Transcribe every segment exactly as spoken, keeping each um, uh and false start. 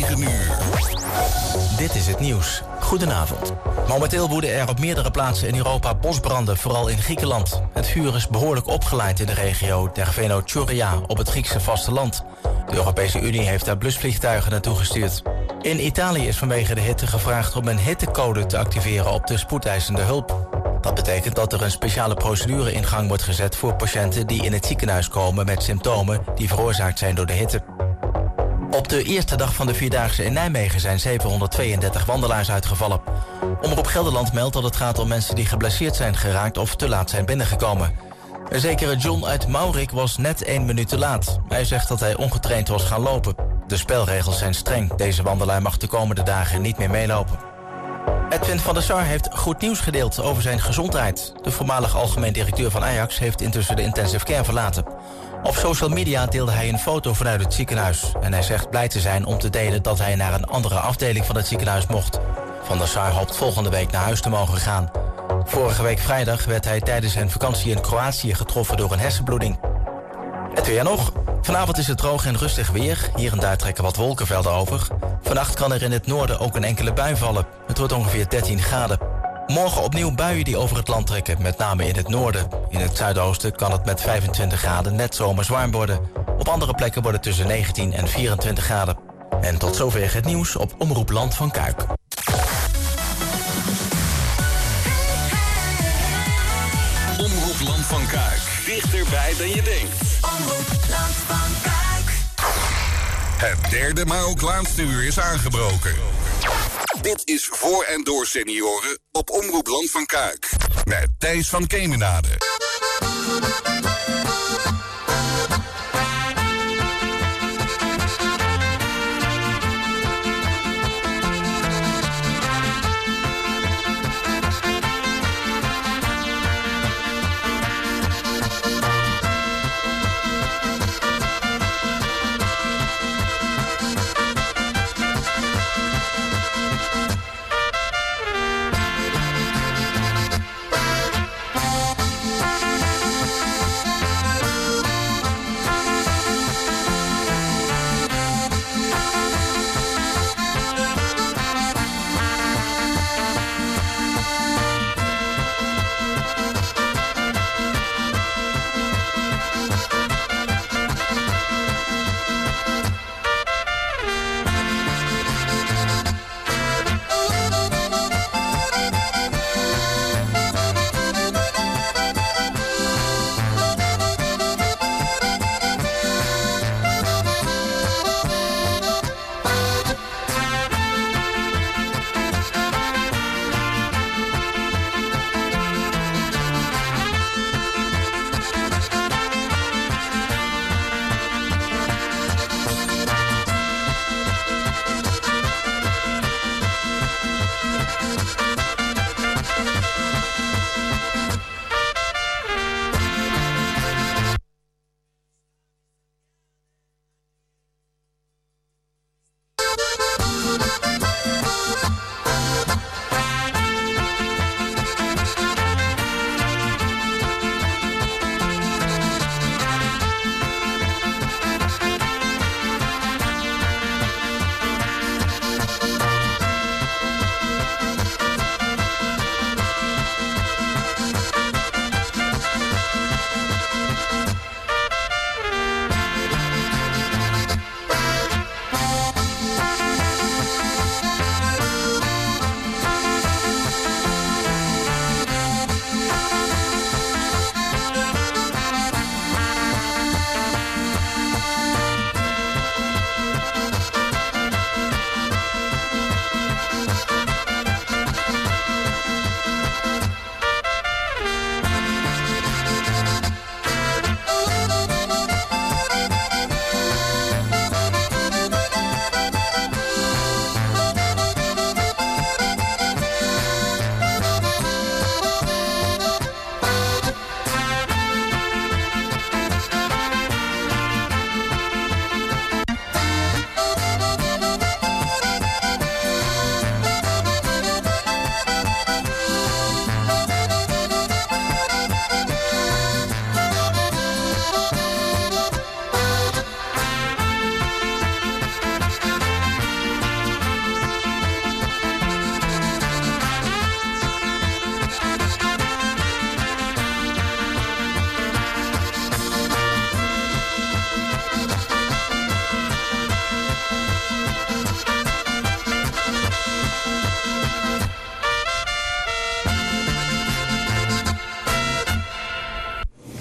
negen uur. Dit is het nieuws. Goedenavond. Momenteel woeden er op meerdere plaatsen in Europa bosbranden, vooral in Griekenland. Het vuur is behoorlijk opgeleid in de regio Derveno-Tchouria op het Griekse vasteland. De Europese Unie heeft daar blusvliegtuigen naartoe gestuurd. In Italië is vanwege de hitte gevraagd om een hittecode te activeren op de spoedeisende hulp. Dat betekent dat er een speciale procedure in gang wordt gezet voor patiënten die in het ziekenhuis komen met symptomen die veroorzaakt zijn door de hitte. Op de eerste dag van de Vierdaagse in Nijmegen zijn zevenhonderdtweeëndertig wandelaars uitgevallen. Omroep Gelderland meldt dat het gaat om mensen die geblesseerd zijn geraakt of te laat zijn binnengekomen. Een zekere John uit Maurik was net één minuut te laat. Hij zegt dat hij ongetraind was gaan lopen. De spelregels zijn streng. Deze wandelaar mag de komende dagen niet meer meelopen. Edwin van der Sar heeft goed nieuws gedeeld over zijn gezondheid. De voormalig algemeen directeur van Ajax heeft intussen de intensive care verlaten. Op social media deelde hij een foto vanuit het ziekenhuis. En hij zegt blij te zijn om te delen dat hij naar een andere afdeling van het ziekenhuis mocht. Van der Sar hoopt volgende week naar huis te mogen gaan. Vorige week vrijdag werd hij tijdens zijn vakantie in Kroatië getroffen door een hersenbloeding. Het weer nog. Vanavond is het droog en rustig weer. Hier en daar trekken wat wolkenvelden over. Vannacht kan er in het noorden ook een enkele bui vallen. Het wordt ongeveer dertien graden. Morgen opnieuw buien die over het land trekken, met name in het noorden. In het zuidoosten kan het met vijfentwintig graden net zomers warm worden. Op andere plekken wordt het tussen negentien en vierentwintig graden. En tot zover het nieuws op Omroep Land van Kuik. Omroep Land van Kuik. Dichterbij dan je denkt. Omroep Land van Kuik. Het derde, maar ook laatste uur is aangebroken. Dit is voor en door senioren op Omroep Land van Kuik. Met Thijs van Kemenade.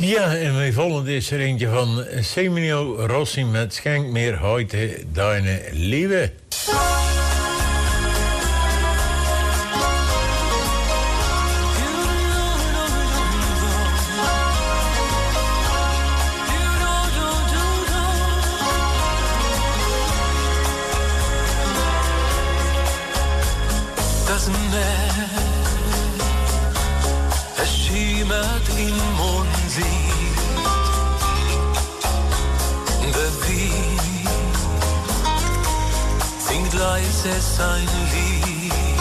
Ja, en mijn volgende is er eentje van Semino Rossi met Schenk mir heute deine Liebe. Das Meer, es schimmert im Mondlicht. Der Wind singt leise sein Lied.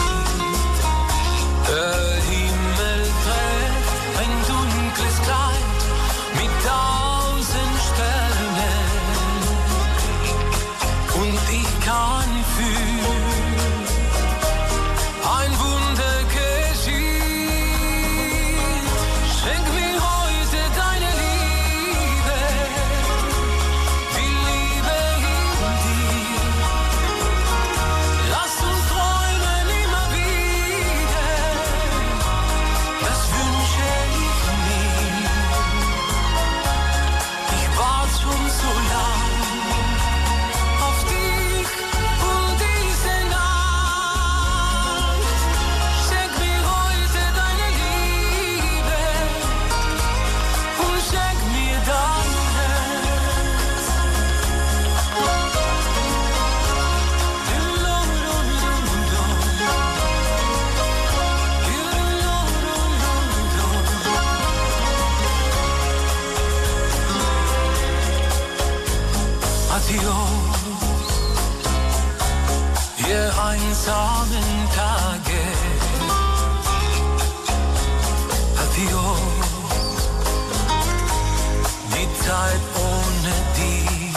Der Himmel trägt ein dunkles Kleid mit tausend Sternen. Und ich kann fühlen, ein Wunder geschieht. Schenk mir heute deine Liebe, die Liebe in dir. Lass uns träumen immer wieder, das wünsche ich mir. Ich wart schon so lang auf dich und diese Nacht. Schenk mir heute deine Liebe und schenk mir dein Herz. Adios, ihr einsamen Tage. Adios, die Zeit ohne dich.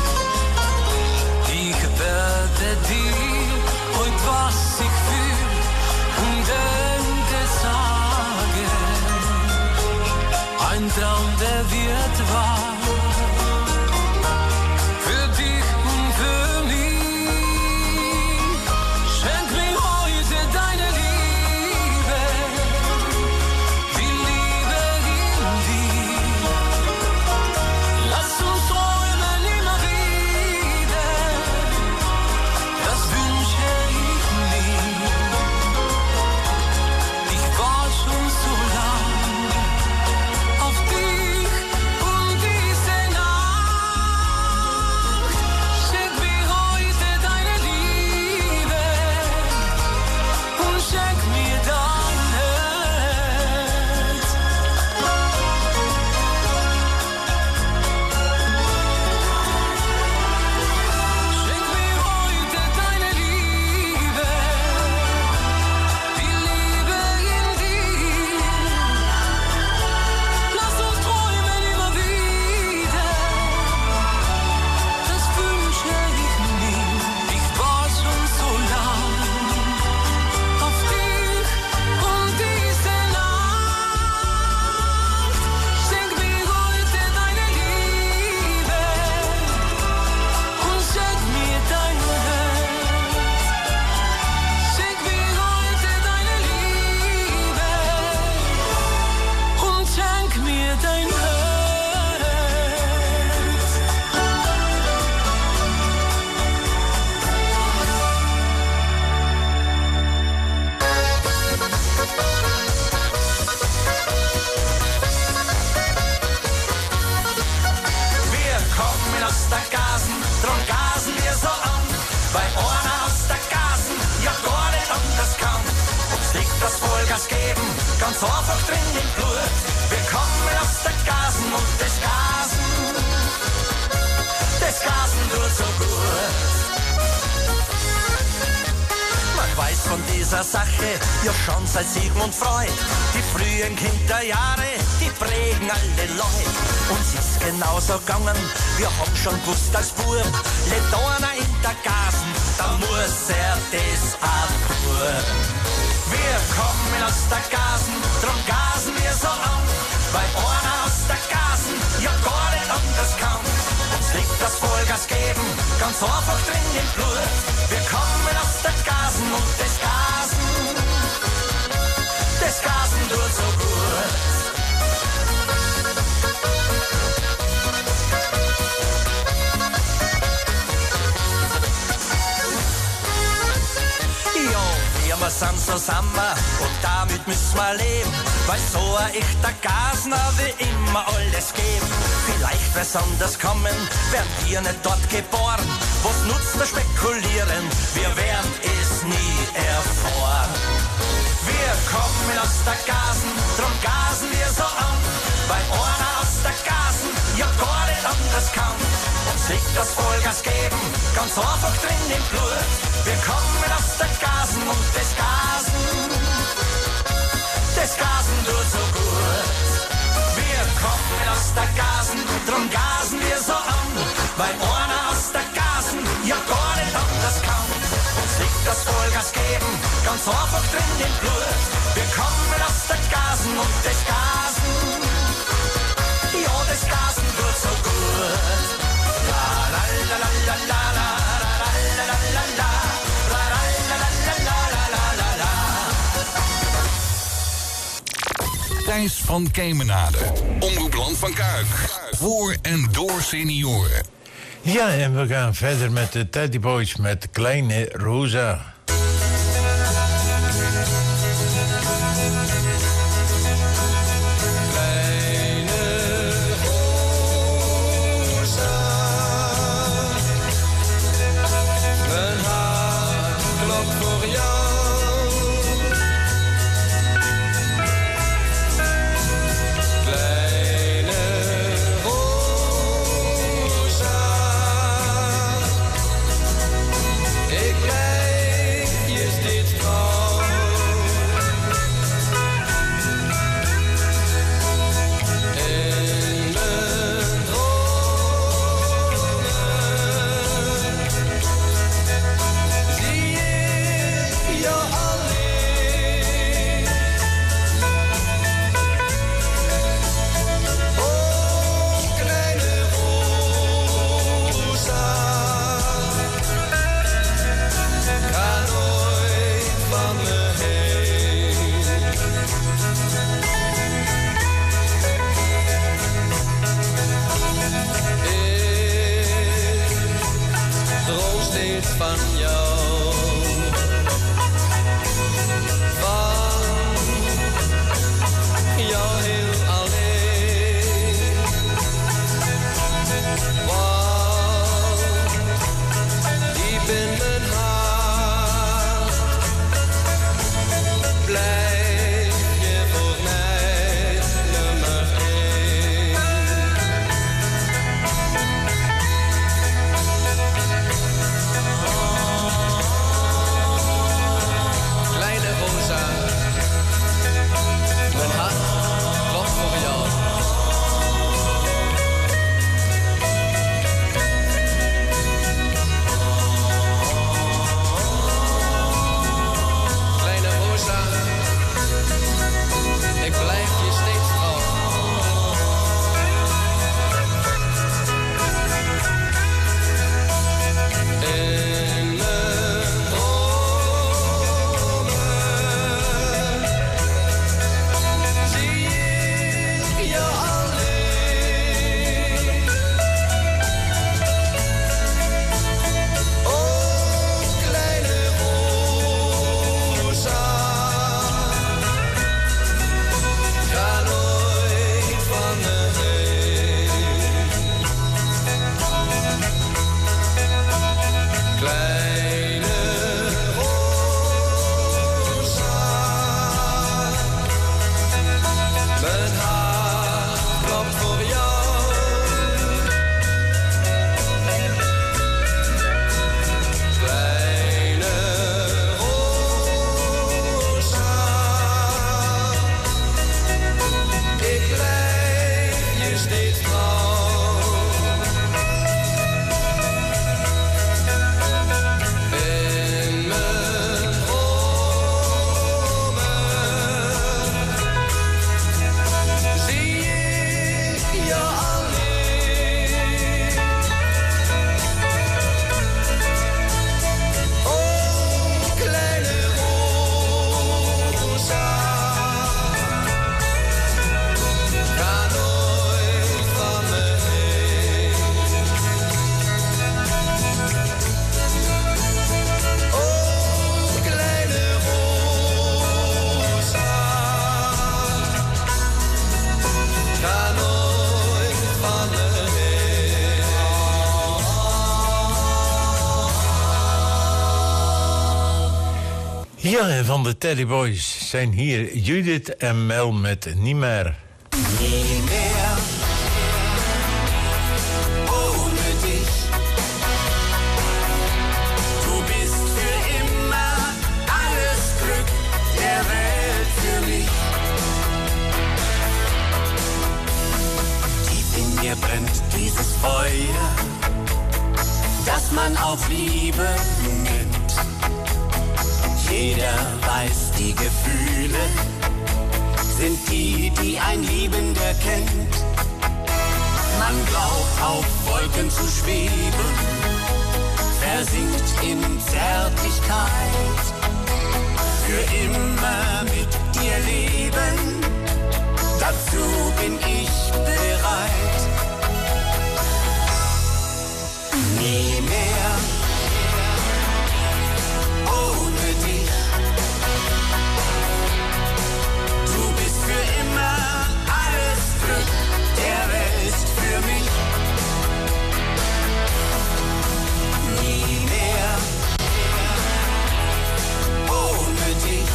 Ich werde dir heute, was ich fühl und denke sagen. Ein Traum, der wird wahr. Für dich und für mich. Schenk mir heute deine Liebe, die Liebe in dir. Lass uns träumen immer wieder, das wünsche ich mir. Ich war schon so lang auf dich und diese Nacht. Schenk mir heute deine Liebe und schenk mir dein Herz. Schenk mir heute deine Liebe, die Liebe in dir. Lass uns träumen immer wieder, das wünsche ich mir. Ich war schon so lang auf dich und diese Nacht. Schenk mir heute deine Liebe und schenk mir dein Herz. Schenk mir heute deine Liebe und schenk mir dein Herz. Wir kommen aus der Gasen, drum gasen wir so an. Bei einer aus der Gasen, ja gar nicht anders kann. Uns liegt das Vollgas geben, ganz einfach drin im Blut. Wir kommen aus der Gasen und das Gasen, das Gasen tut so gut. Man weiß von dieser Sache ja schon seit Sigmund Freud. Die frühen Kinderjahre, die prägen alle Leute. Uns ist genauso gegangen, wir haben schon gewusst als Bub, lebt einer in der Gasen, da muss er das auch tun. Wir kommen aus der Gasen, drum gasen wir so an, weil einer aus der Gasen ja gar nicht anders kann. Uns liegt das Vollgas geben, ganz einfach drin im Blut. Wir kommen aus der Gasen und das Gasen, das Gasen tut so gut. wir sind zusammen und damit müssen wir leben, weil so ein echter Gasner will immer alles geben. Vielleicht wär's anders kommen, wären wir nicht dort geboren. Was nutzt das Spekulieren, wir werden es nie erfahren. Wir kommen aus der Gasen, drum gasen wir so an, weil einer aus der Gasen ja gar nicht anders kann. Uns liegt das Vollgas geben, ganz einfach drin im Blut. Wir kommen aus der Gasen und das Gasen, das Gasen tut so gut. Wir kommen aus der Gasen, drum gasen wir so an, weil einer aus der Gasen ja gar nicht anders kann. Uns liegt das Vollgas geben, ganz einfach drin im Blut. Wir kommen aus der Gasen und das Gasen, ja das Gasen tut so gut. La la la la la la la la la la la la. Thijs van Kemenade. Omroep Land van Kuik. Voor en door senioren. Ja, en we gaan verder met de Teddy Boys met Kleine Rosa. Oh Ja, en van de Teddy Boys zijn hier Judith en Mel met Nie meer. Nie mehr ohne dich. Du bist für immer alles Glück der Welt für mich. Tief in mir brennt dieses Feuer, das man auch Liebe nennt. Jeder weiß, die Gefühle sind die, die ein Liebender kennt. Man glaubt auf Wolken zu schweben, versinkt in Zärtlichkeit. Für immer mit dir leben, dazu bin ich bereit. Nie mehr ohne dich. Du bist für immer alles Glück der Welt für mich. Nie mehr ohne dich.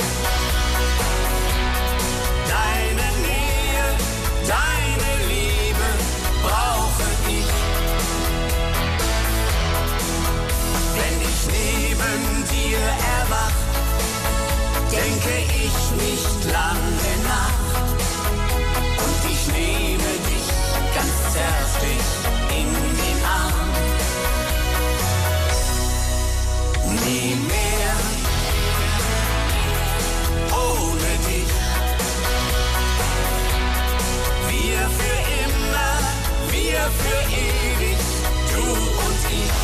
Deine Nähe, deine Liebe brauche ich. Wenn ich neben dir erwach, denke ich nicht lange nach. Und ich nehme dich ganz zärtlich in den Arm. Nie mehr ohne dich. Wir für immer, wir für ewig, du und ich.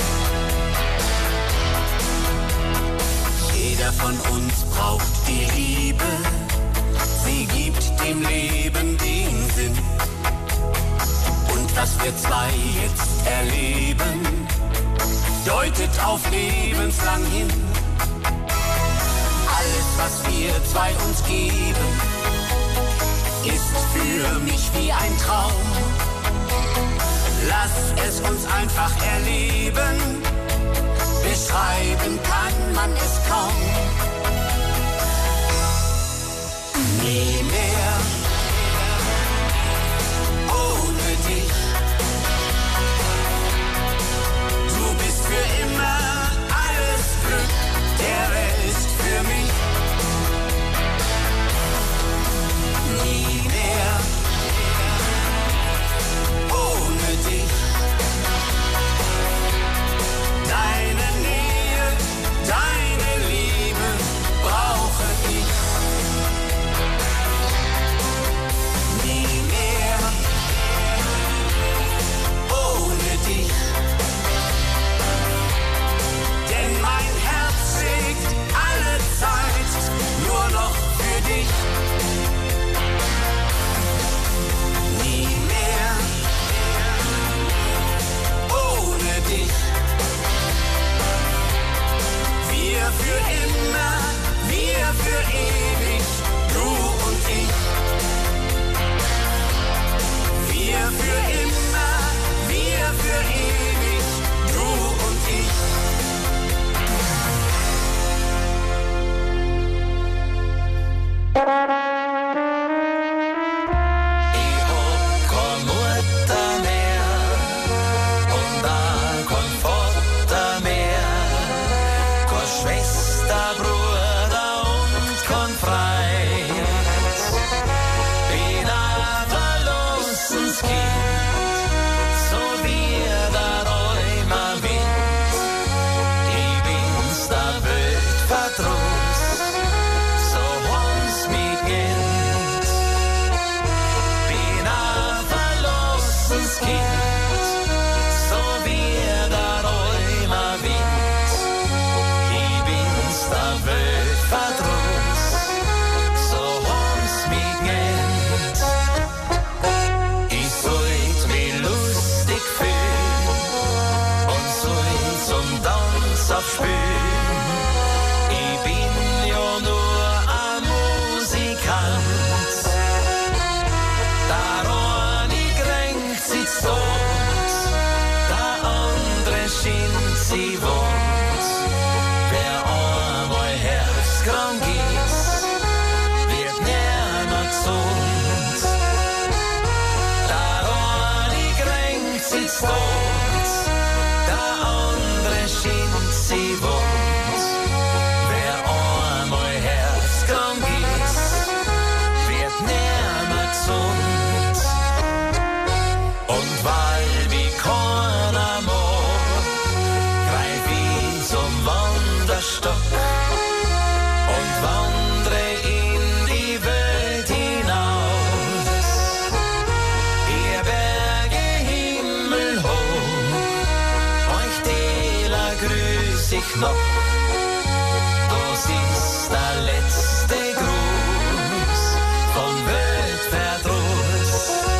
Jeder von uns braucht die Liebe, sie gibt dem Leben den Sinn. Und was wir zwei jetzt erleben, deutet auf lebenslang hin. Alles, was wir zwei uns geben, ist für mich wie ein Traum. Lass es uns einfach erleben, beschreiben kann man es kaum. Nie mehr ohne dich. Du bist für immer alles Glück der Welt für mich. Nie mehr ohne dich. Deine Nähe, deine Liebe brauche ich. Nie mehr ohne dich. Denn mein Herz schlägt alle Zeit nur noch für dich. Nie mehr ohne dich. Wir für immer, wir für ewig, du und ich. Wir für immer, wir für ewig, du und ich. Ich hab kein Mutter mehr und auch kein Vater mehr. Keine Schwester, Bruder und kein Freund. Bin ein verlossenes Kind, so wie der Räumer Wind. Ich bin's der Welt Verdruss, so haben's mich genannt. Bin ein verlossenes Kind, so wie der Räumer Wind. Ich bin's der Welt stond, de andere schint sie wund. Wer einmal herskrank ist, wird nimmer gesund. Und weil wie keiner mag, greif ich zum Wanderstock und wandre in die Welt hinaus. Ihr Berge himmelhoch, euch Täler grüß ich noch. Das ist der letzte Gruß vom Weltverdruss.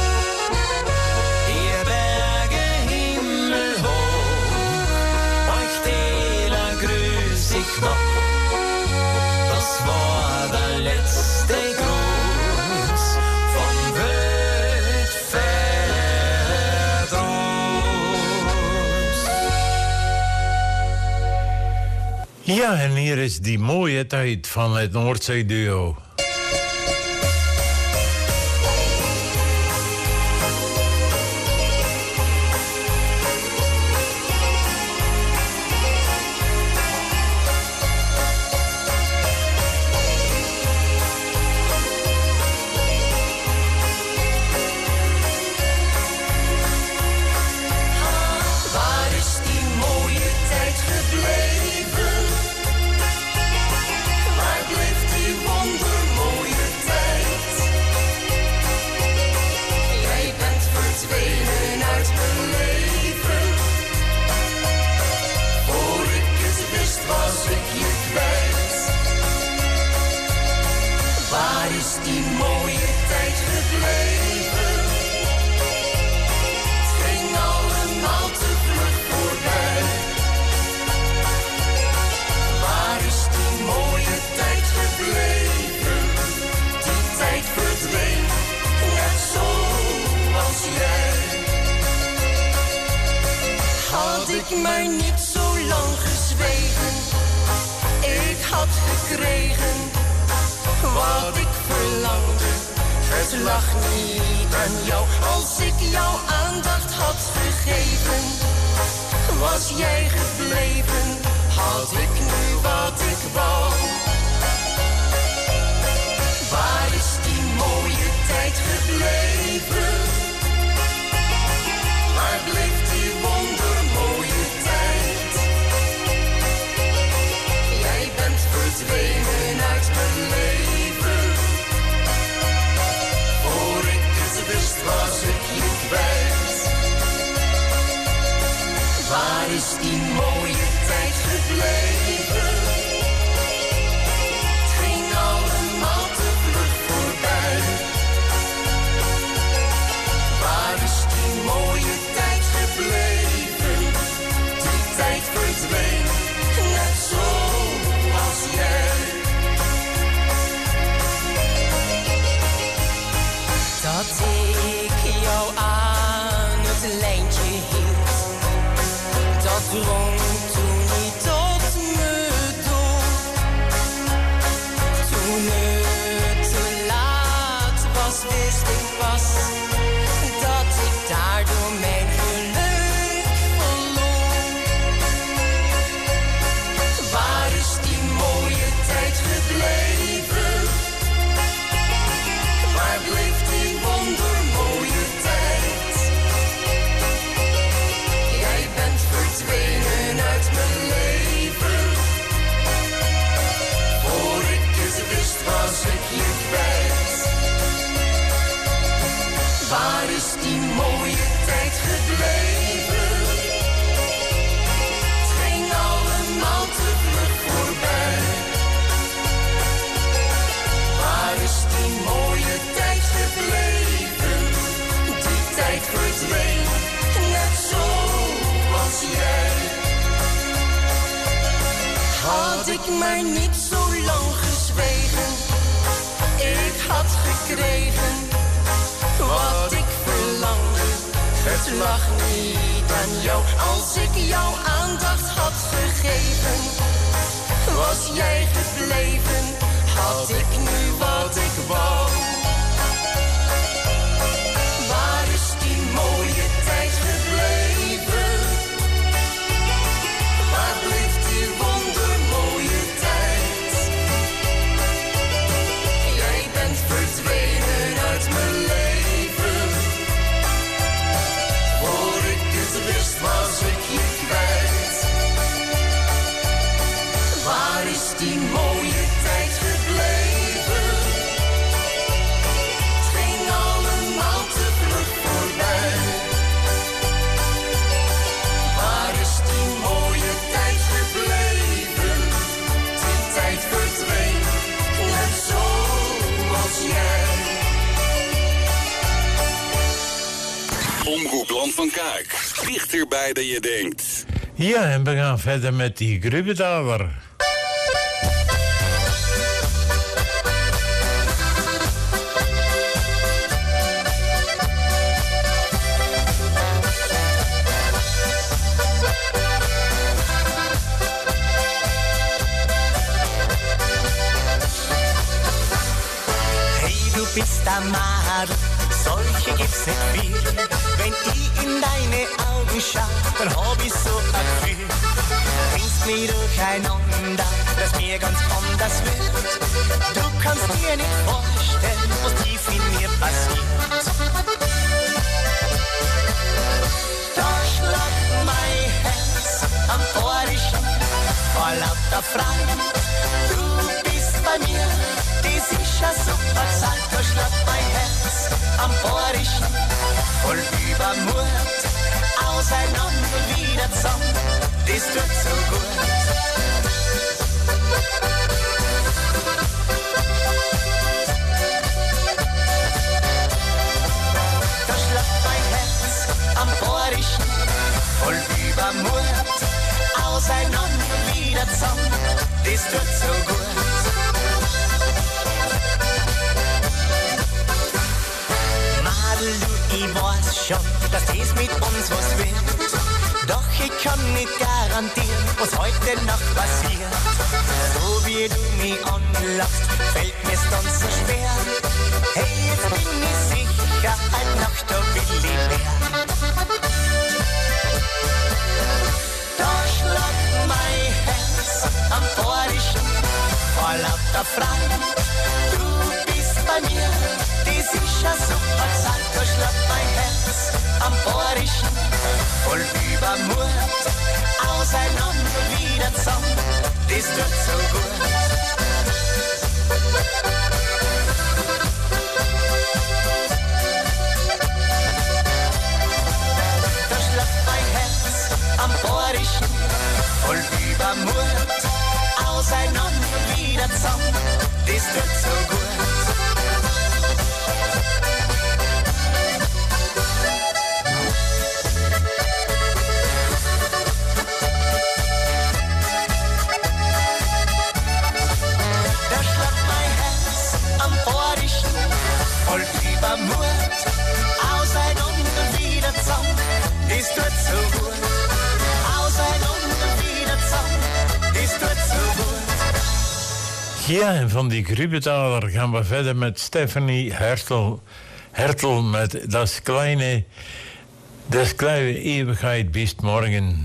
Ihr Berge himmelhoch, euch Täler grüß ich noch. Das war der letzte Gruß vom Weltverdruss. Ja, en hier is die mooie tijd van het Noordzee-duo. Waar is die mooie tijd gebleven? Waar bleef die wondermooie tijd? Jij bent verdwenen uit mijn leven. Voor ik het wist was ik je kwijt. Waar is die mooie tijd gebleven? Het ging allemaal te vlug voorbij. Waar is die mooie tijd gebleven? Die tijd verdween, net zoals jij. Had ik maar niet zo lang gezwegen, ik had gekregen wat ik verlangde. Het lag niet aan jou, als ik jouw aandacht had gegeven. Was jij gebleven, had ik nu wat ik wou. Waar is die mooie tijd gebleven? Waar bleef die wondermooie tijd? Jij bent verdwenen uit mijn leven. Voor ik het wist was ik je kwijt. Waar is die mooie tijd gebleven? Het ging allemaal te vlug voorbij. Waar is die mooie tijd gebleven? Die tijd verdween, net zoals jij. Dat ik jou aan het lijntje hield, dat drong toen niet tot me door. Toen het te laat was, wist ik pas dat ik daardoor mijn geluk verloor. Waar is die mooie tijd gebleven? Waar bleef die wondermooie tijd? Jij bent verdwenen uit mijn leven. Voor ik het wist was ik je kwijt. Waar is die mooie tijd gebleven? Het ging allemaal te vlug voorbij. Waar is die mooie tijd gebleven? Die tijd verdween, net zoals jij. Had ik maar niet zo lang gezwegen, ik had gekregen wat ik verlangde. Het lag niet aan jou, als ik jouw aandacht had gegeven. Was jij gebleven, had ik nu wat ik wou. Waar is die mooie tijd gebleven? is die mooie tijd gebleven? Het ging allemaal te vlug voorbij. Waar is die mooie tijd gebleven? Die tijd verdween, net zoals jij. Omroep Land van Kuik. Dichterbij dan je denkt. Ja, en we gaan verder met die Grubbetaler. Hey, du bist ein Madel, solche gibt's nicht viel. Wenn ich in deine Augen schau, dann hab ich so ein Gefühl. Bringst mich durcheinander, dass mir ganz anders wird. Du kannst dir nicht vorstellen, was tief in mir passiert. Da schlägt mein Herz am Vorischen vor lauter Fragen. Du bist bei mir, das ist ja super Zeit. Da schlägt mein Herz am Vorischen voll Übermut, auseinander wieder zusammen, das tut so gut. Da schlägt mein Herz am Vorischen voll Übermut, auseinander wieder zusammen, das tut so gut. Madel, du, ich weiß schon, dass dies mit uns was wird. Doch ich kann nicht garantieren, was heute Nacht passiert. So wie du mich anlachst, fällt mir's dann so schwer. Hey, jetzt bin ich sicher, heute Nacht da will ich mehr. Da schlägt mein Herz am Vorischen vor lauter Fragen. Du bist bei mir, das ist ja super Zeit, da schlägt mein Herz am Vorischen voll Übermut, auseinander wieder zusammen, das tut so gut. Da schlägt mein Herz am Vorischen voll Übermut, auseinander wieder zusammen, das tut so gut. Voll Übermut, auseinander wieder zusammen, das tut so gut. Auseinander wieder zusammen, das tut so gut. Ja, en van die Grubbetaler gaan we verder met Stephanie Hertel. Hertel met Das kleine, das kleine Eeuwigheid bist morgen.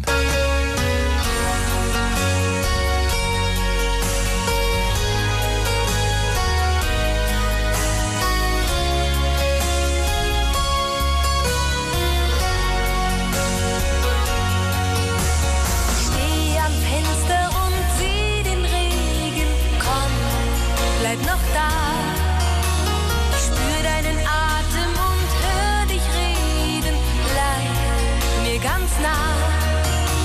Ganz nah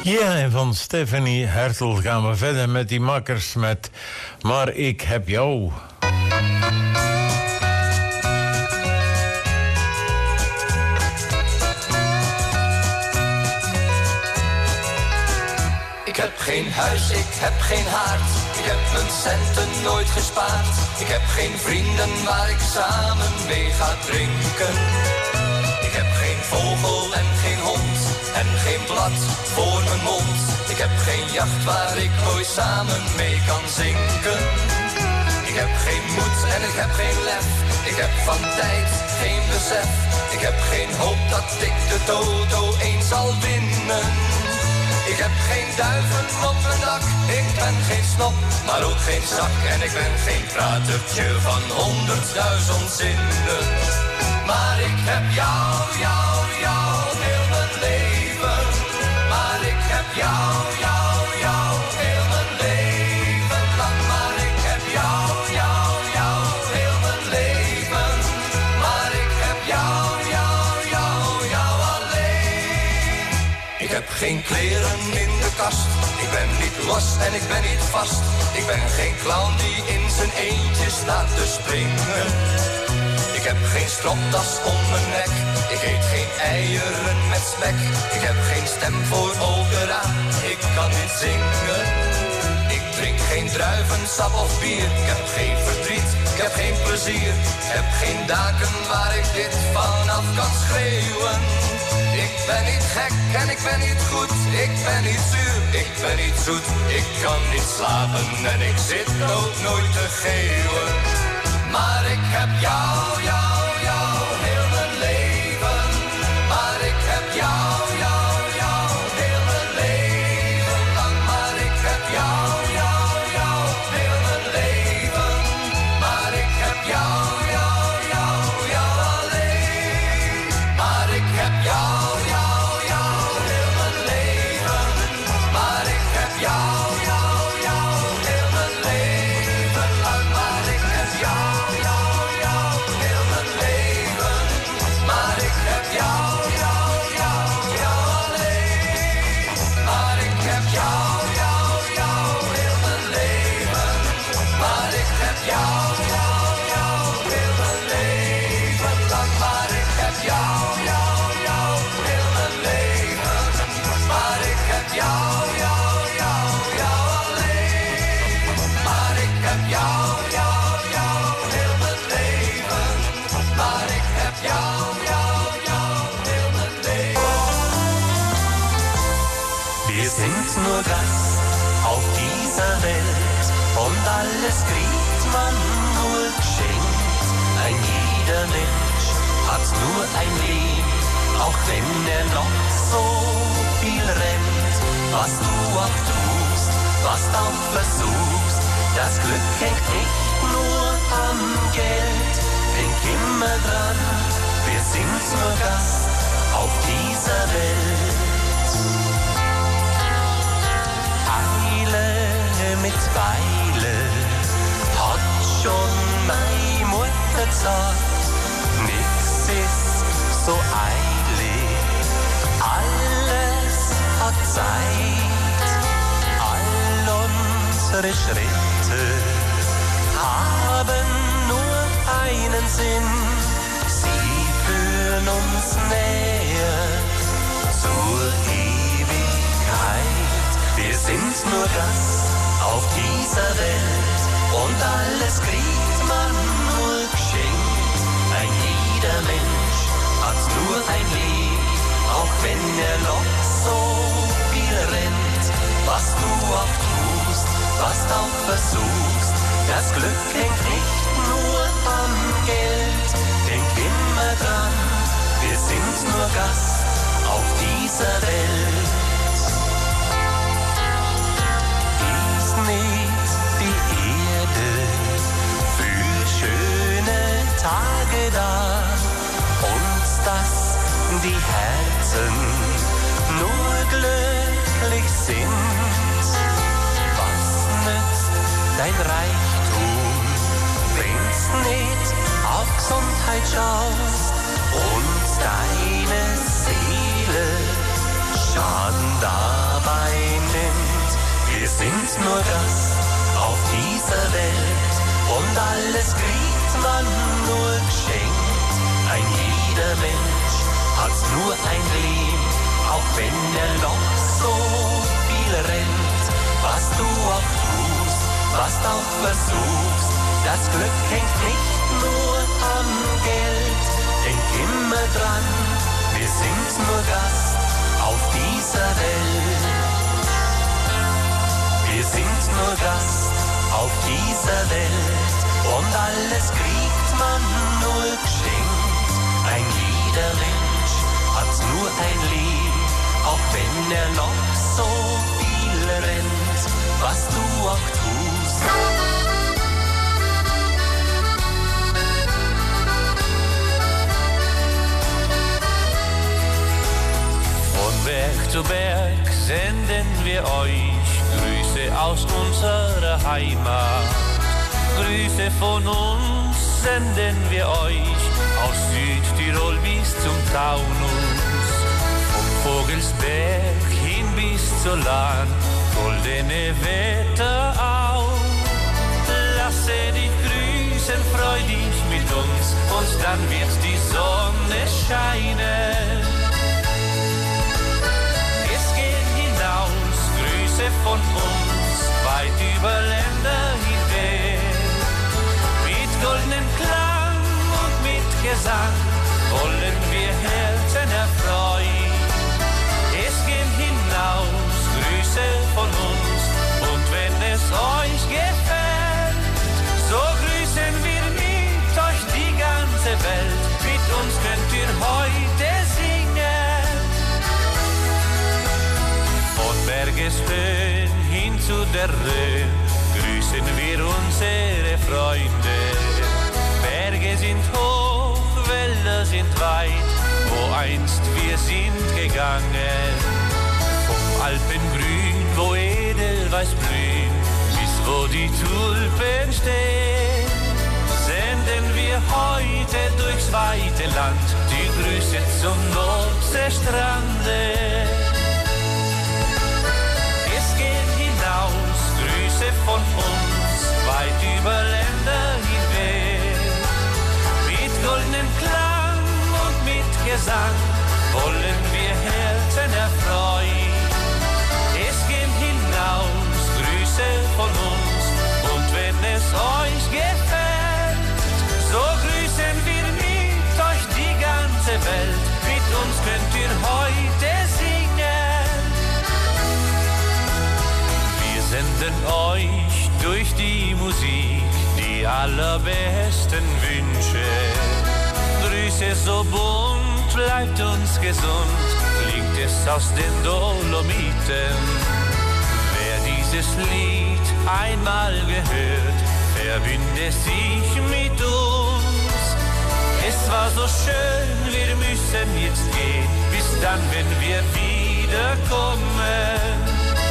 Ja, en van Stephanie Hertel gaan we verder met die makkers met Maar ik heb jou. Ik heb geen huis, ik heb geen haard. Ik heb mijn centen nooit gespaard. Ik heb geen vrienden waar ik samen mee ga drinken. Ik heb geen vogel en geen hond en geen blad voor mijn mond. Ik heb geen jacht waar ik mooi samen mee kan zinken. Ik heb geen moed en ik heb geen lef. Ik heb van tijd geen besef. Ik heb geen hoop dat ik de toto eens zal winnen. Ik heb geen duiven op mijn dak. Ik ben geen snop, maar ook geen zak. En ik ben geen pratertje van honderdduizend zinnen. Maar ik heb jou, jou, jou, heel mijn leven. Maar ik heb jou, jou, jou, heel mijn leven lang. Maar ik heb jou, jou, jou, heel mijn leven. Maar ik heb jou, jou, jou, jou alleen. Ik heb geen kleren in de kast. Ik ben niet los en ik ben niet vast. Ik ben geen clown die in zijn eentje staat te springen. Ik heb geen stropdas om mijn nek. Ik eet geen eieren met spek. Ik heb geen stem voor opera. Ik kan niet zingen. Ik drink geen druivensap of bier. Ik heb geen verdriet. Ik heb geen plezier. Ik heb geen daken waar ik dit vanaf kan schreeuwen. Ik ben niet gek en ik ben niet goed. Ik ben niet zuur. Ik ben niet zoet. Ik kan niet slapen en ik zit ook nooit te geeuwen. Maar ik heb jou, jou, jou, heel mijn leven. Maar ik heb jou, jou, jou, heel mijn leven lang. Maar ik heb jou, jou, jou, heel mijn leven. Maar ik heb jou, jou, jou, jou alleen. Maar ik heb jou, jou, jou, heel mijn leven. Maar ik heb jou, jou, jou, heel mijn leven lang. Maar ik heb jou. Nur Gast auf dieser Welt und alles kriegt man nur geschenkt. Ein jeder Mensch hat nur ein Leben, auch wenn er noch so viel rennt. Was du auch tust, was du auch versuchst, das Glück hängt nicht nur am Geld. Denk immer dran, wir sind nur Gast auf dieser Welt. Mit Weile hat schon meine Mutter gesagt, nix ist so eilig, alles hat Zeit. All unsere Schritte haben nur einen Sinn, sie führen uns näher zur Ewigkeit. Wir sind nur Gast auf dieser Welt und alles kriegt man nur geschenkt. Ein jeder Mensch hat nur ein Leben, auch wenn er noch so viel rennt. Was du auch tust, was du auch versuchst, das Glück hängt nicht nur am Geld. Denk immer dran, wir sind nur Gast auf dieser Welt. Nicht die Erde für schöne Tage da und dass die Herzen nur glücklich sind. Was nützt dein Reichtum, wenn's nicht auf Gesundheit schaust und deine Seele Schaden dabei Und alles kriegt man nur geschenkt. Ein jeder Mensch hat nur ein Leben, auch wenn er noch so viel rennt. Was du auch tust, was du auch versuchst, das Glück hängt nicht nur am Geld. Denk immer dran, wir sind nur Gast auf dieser Welt. Wir sind nur Gast auf dieser Welt und alles kriegt man nur geschenkt. Ein jeder Mensch hat nur ein Leben, auch wenn er noch so viel rennt. Was du auch tust. Von Berg zu Berg senden wir euch Grüße aus unserer Heimat. Grüße von uns senden wir euch aus Südtirol bis zum Taunus. Vom Vogelsberg hin bis zur Lahn, goldene Wetterau. Lasse dich grüßen, freu dich mit uns und dann wird die Sonne scheinen. Es geht hinaus, Grüße von uns, weit über Länder hinweg. Mit goldenem Klang und mit Gesang wollen wir Herzen erfreuen. Es geht hinaus, Grüße von uns, und wenn es euch gefällt, so grüßen wir mit euch die ganze Welt. Mit uns könnt ihr heute singen. Von Bergeshöhen hin zu der Rhön grüßen wir unsere Freunde. Berge sind hoch, Wälder sind weit, wo einst wir sind gegangen. Vom Alpengrün, wo Edelweiß blühen, bis wo die Tulpen stehen, senden wir heute durchs weite Land die Grüße zum Nordseestrande. Es geht hinaus, Grüße von uns, weit über Länder hinweg. Mit goldenem Klang und mit Gesang wollen wir Herzen erfreuen. Es geht hinaus, Grüße von uns, und wenn es euch gefällt, so grüßen wir mit euch die ganze Welt. Mit uns könnt ihr heute singen. Wir senden euch durch die Musik die allerbesten Wünsche. Grüße so bunt, bleibt uns gesund, klingt es aus den Dolomiten. Wer dieses Lied einmal gehört, verbinde sich mit uns. Es war so schön, wir müssen jetzt gehen, bis dann, wenn wir wiederkommen.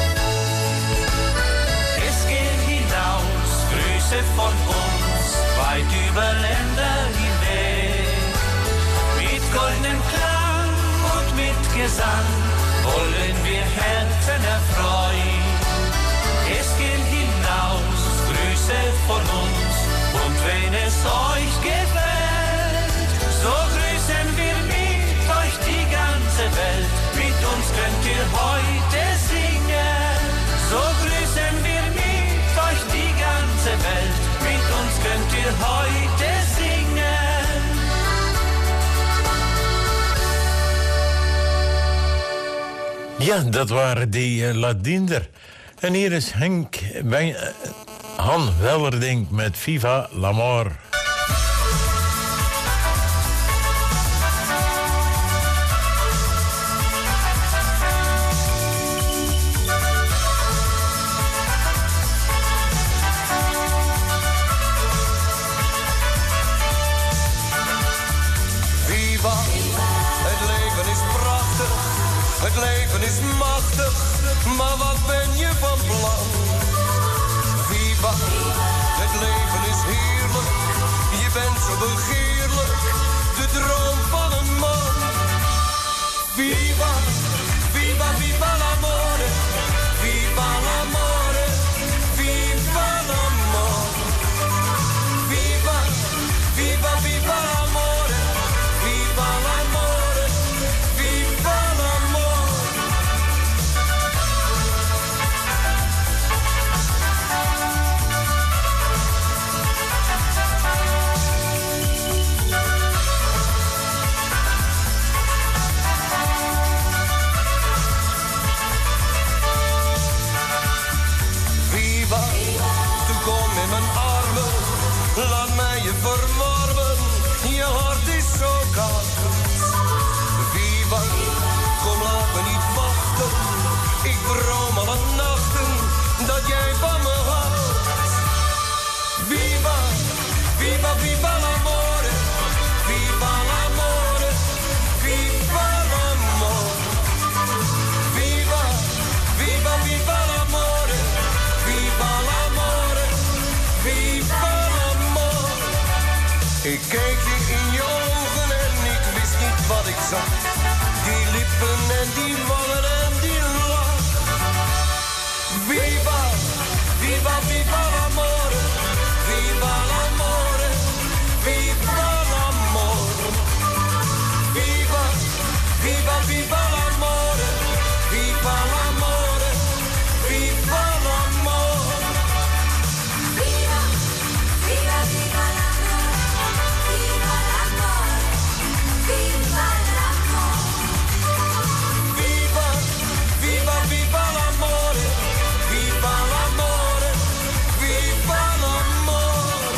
Es geht hinaus, Grüße von uns, weit über Länder hinweg. Mit goldenem Klang und mit Gesang wollen wir Herzen erfreuen. Es geht hinaus, Grüße von uns, und wenn es euch gefällt, so grüßen wir mit euch die ganze Welt. Mit uns könnt ihr heute singen. So grüßen wir mit euch die ganze Welt. Mit uns könnt ihr heute singen. Ja, dat waren die uh, Ladiender. En hier is Henk bij, uh, Han Wellerdink met Viva l'Amor. Viva, het leven is prachtig, het leven is machtig, maar wat ben je van plan? Viva, het leven is heerlijk, je bent zo begeerlijk, de droom van een man. Viva, viva, viva l'amore, viva l'amore, viva l'amore. en die wangen en die lach. Viva, viva, viva l'amore, viva l'amore, viva l'amore. Viva, viva, viva l'amore, viva l'amore, viva l'amore. Viva, viva, viva l'amore, viva l'amore, viva l'amore. Viva, viva, viva l'amore, viva l'amore, viva l'amore.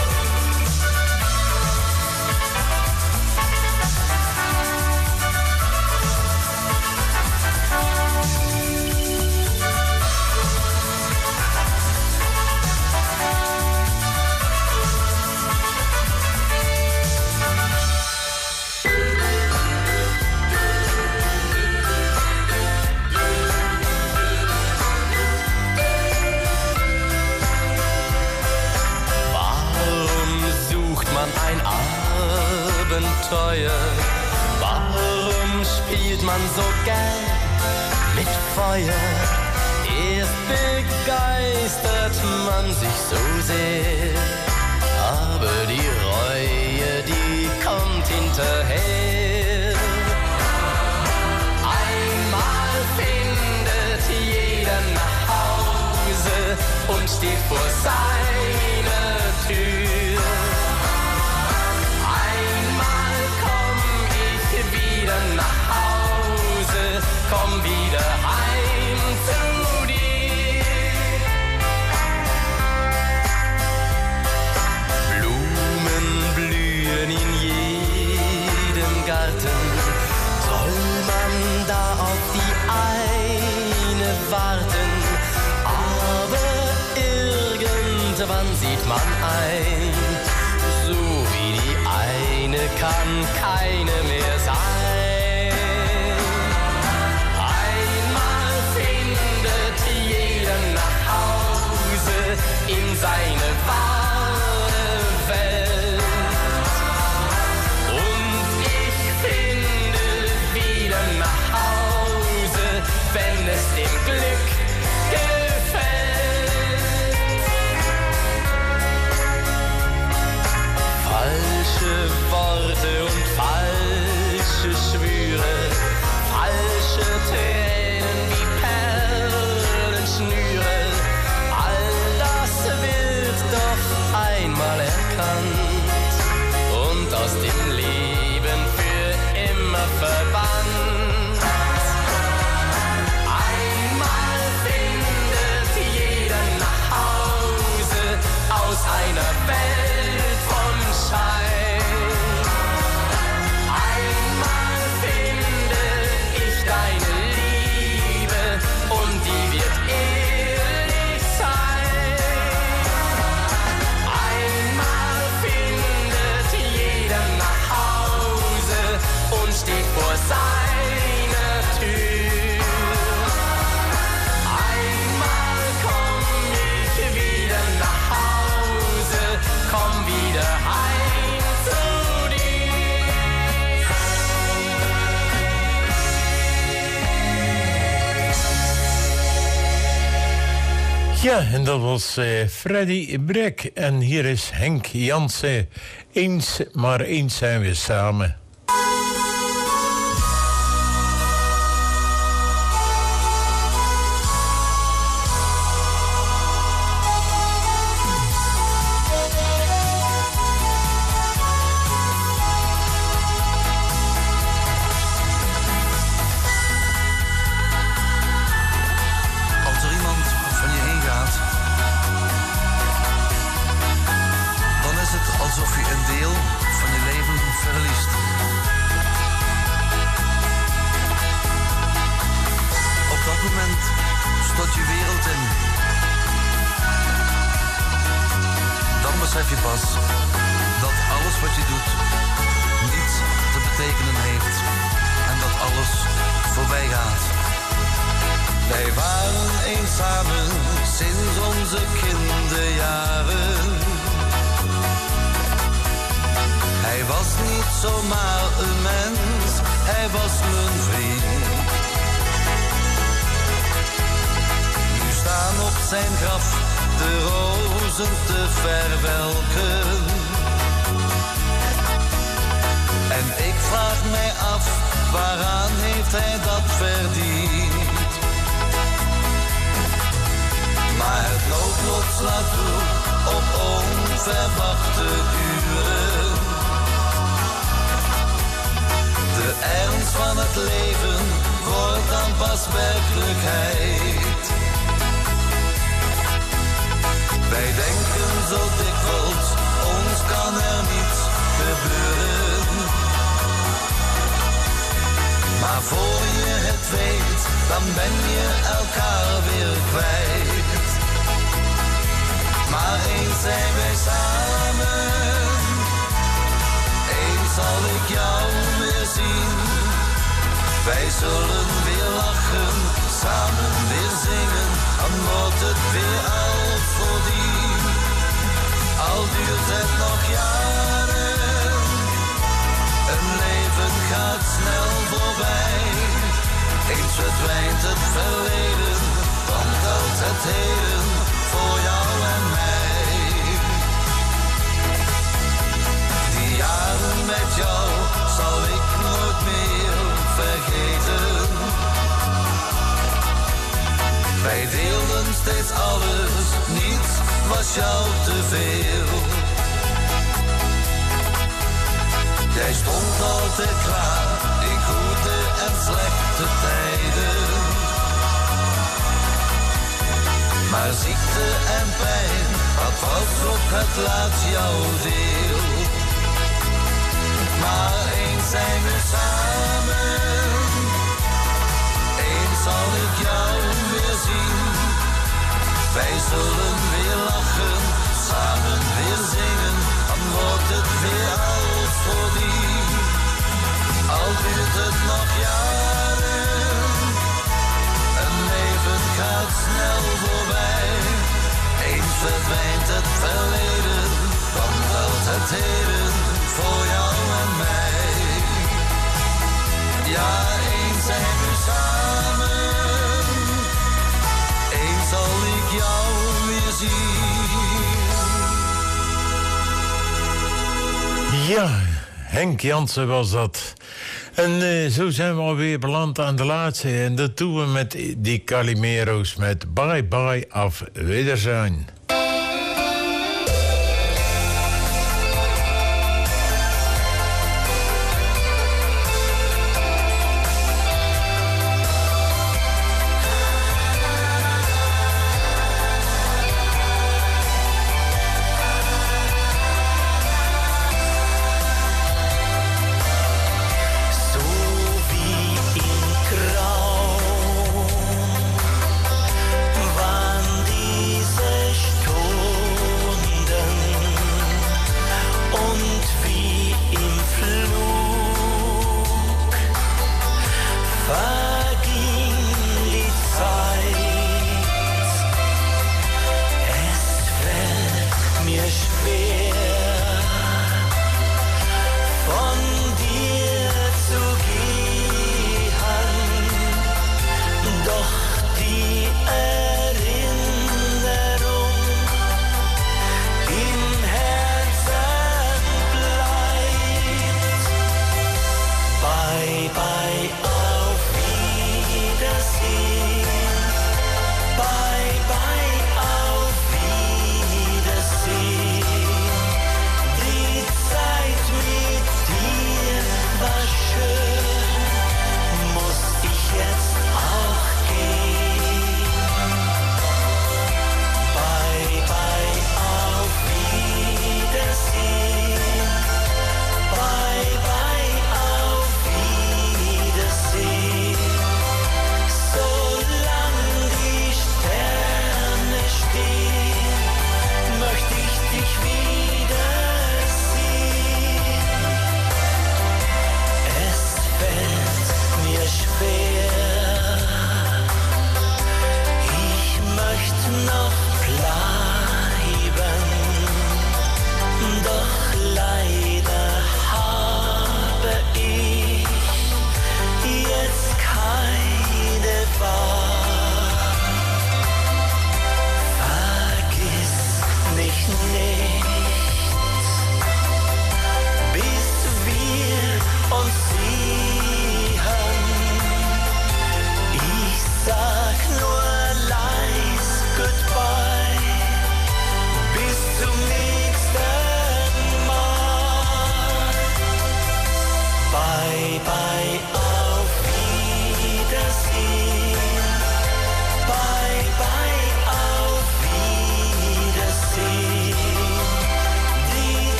Warum sucht man ein Abenteuer? Warum spielt man so gern mit Feuer? Erst begeistert man sich so sehr, aber die Reue, die kommt hinterher. Einmal findet jeder nach Hause und steht vor seiner Tür. Einmal komm ich wieder nach Hause, komm wieder heim zu dir. Blumen blühen in jedem Garten. Soll man da auf die eine warten? Aber irgendwann sieht man ein, so wie die eine kann keine mehr sein. Einmal findet jeder nach Hause in seine wahre Welt. Und ich finde wieder nach Hause, wenn es dem Glück gefällt. Falsche Worte und falsche Schwüre, falsche Tränen wie Perlenschnüre. All das wird doch einmal erkannt und aus dem Leben für immer verbannt. Einmal findet jeder nach Hause aus einer Welt von Schein. Einmal finde ich deine Liebe und die wird ehrlich sein. Einmal findet jeder nach Hause und steht vor seiner Tür. Einmal komm ich wieder nach Hause, komm wieder heim zu dir. Ja, en dat was eh, Freddy Brek. En hier is Henk Jansen. Eens, maar eens zijn we samen. Als er iemand van je heen gaat, dan is het alsof je een deel van je leven verliest. Op dat moment stort je wereld in. Dan besef je pas dat alles wat je doet niets te betekenen heeft en dat alles voorbij gaat. Wij waren eens samen sinds onze kinderjaren. Hij was niet zomaar een mens, hij was mijn vriend. zijn graf de rozen te verwelken. En ik vraag mij af, waaraan heeft hij dat verdiend? Maar het noodlot slaat toe op onverwachte uren. De ernst van het leven wordt dan pas werkelijkheid. Wij denken zo dikwijls, ons kan er niets gebeuren. Maar voor je het weet, dan ben je elkaar weer kwijt. Maar eens zijn wij samen, eens zal ik jou weer zien. Wij zullen weer lachen, samen weer zingen, dan wordt het weer als voordien. Al duurt het nog jaren, een leven gaat snel voorbij. Eens verdwijnt het verleden, dan telt het heden voor jou en mij. Die jaren met jou zal ik nooit meer vergeten. Wij deelden steeds alles, niets was jou te veel. Jij stond altijd klaar in goede en slechte tijden. Maar ziekte en pijn, dat was ook het laatst jouw deel. Maar eens zijn we samen, eens zal ik jou weer zien. Wij zullen weer lachen, samen weer zingen, dan wordt het weer als voordien. Al duurt het nog jaren, een leven gaat snel voorbij. Eens verdwijnt het verleden, dan telt het heden voor jou en mij. Ja, eens zijn we samen, eens zal ik jou weer zien. Ja, Henk Jansen was dat. En uh, zo zijn we alweer beland aan de laatste. En dat doen we met die Calimero's met Bye Bye Auf Wiedersehen. Wann diese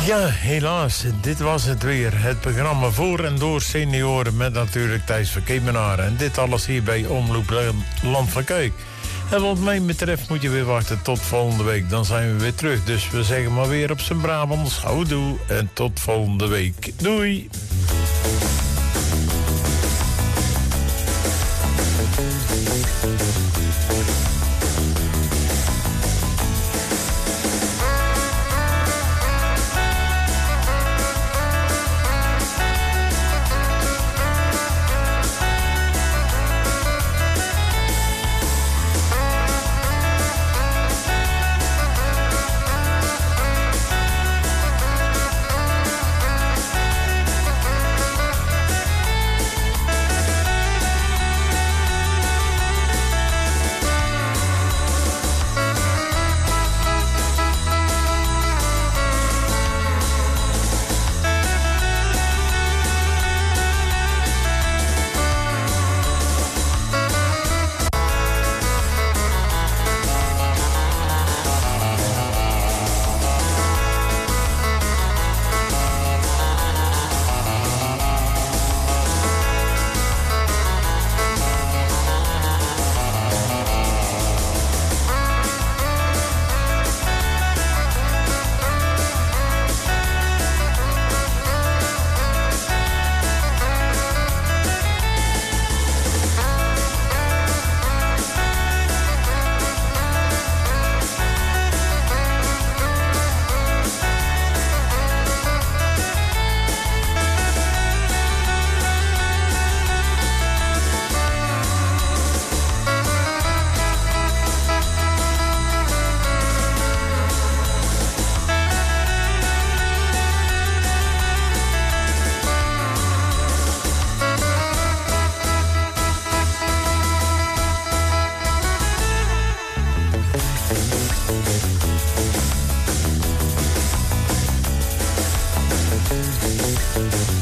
Ja, helaas, dit was het weer. Het programma voor en door senioren met natuurlijk Thijs van Kemenaren. En dit alles hier bij Omroep Land van Kuik. En wat mij betreft moet je weer wachten tot volgende week. Dan zijn we weer terug. Dus we zeggen maar weer op zijn Brabants. Houdoe en tot volgende week. Doei! Thank you.